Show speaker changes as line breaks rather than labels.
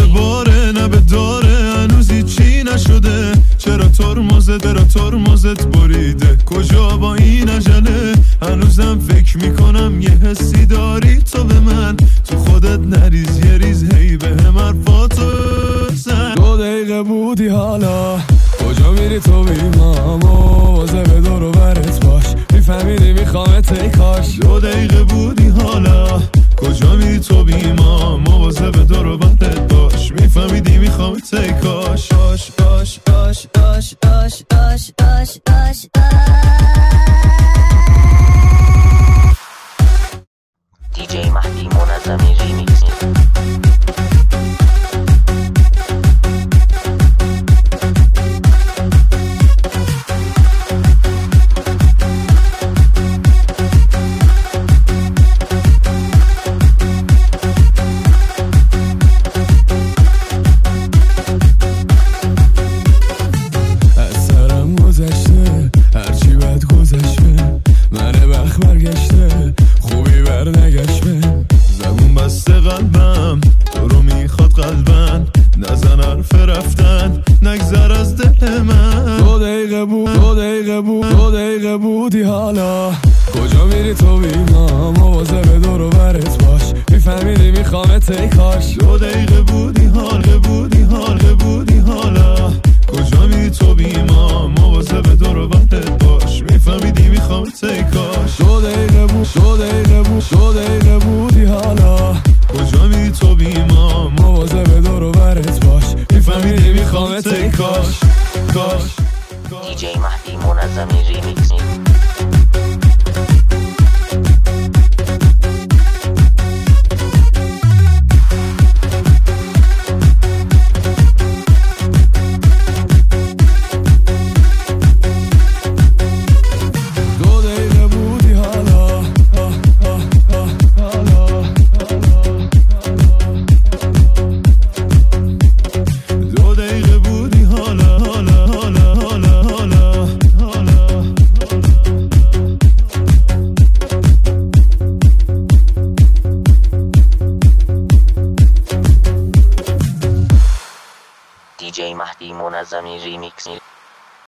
به باره نه به داره، هنوز چی نشده. چرا ترمزت بریده؟ کجا با این عجله؟ هنوزم فکر میکنم یه حسی داری تو به من. تو خودت نریز یه ریز هی به هم حرفاتو زن.
2 دقیقه بودی حالا کجا میری تو بیمامو؟ واسه به دور و برت باش میفهمیدی میخوامت ای کاش.
2 دقیقه بودی حالا کجا میری تو بیمامو؟ واسه به دور و برت باش میفهمیدی میخوامت ای کاش.
DJ مهدی منظمی ریمیکس.
از سرم گذشته هرچی بد گذشته، من وقت برگشته خوبی برنگشته.
زبون بسته قلبم تو رو میخواد قلبن، نزن حرف رفتن نگذر از دل من.
2 دقیقه بودی حالا کجا میری تو بیمام؟ واسه به دور و برت باش میفهمیدی میخوامت ای کاش.
2 دقیقه بودی حالا کجا میری تو بیمام؟ واسه به دور و برت باش میفهمیدی میخوامت ای کاش.
2 دقیقه بودی حالا
کجا میری تو بیمام؟
واسه به دور و برت باش
میفهمیدی میخوامت ای کاش.
DJ مهدی منظمی ریمیکس. DJ مهدی منظمی ریمیکس.